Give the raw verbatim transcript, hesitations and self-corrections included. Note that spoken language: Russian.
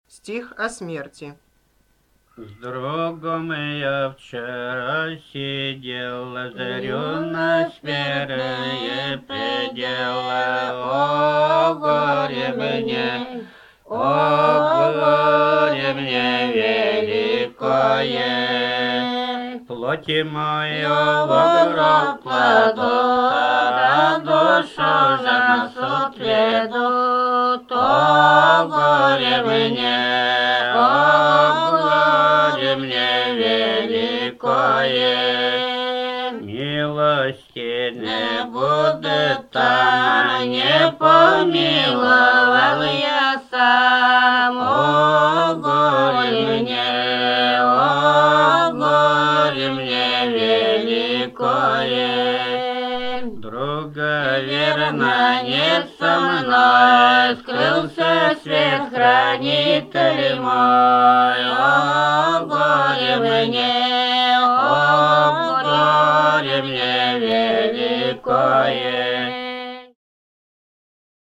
Стих о смерти. С другом я вчера сидел, зарю на смертные пределы. О, горе мне, о, горе мне великое! Плоти мою в гроб кладут, а душу же на суд ведут. О, горе мне, о, горе мне великое! Милости не будет там, не помиловал я сам. О, горе мне, о, горе мне великое! Друга верно не со мной, скрылся свет хранитель мой. О, горе мне, о, горе мне великое!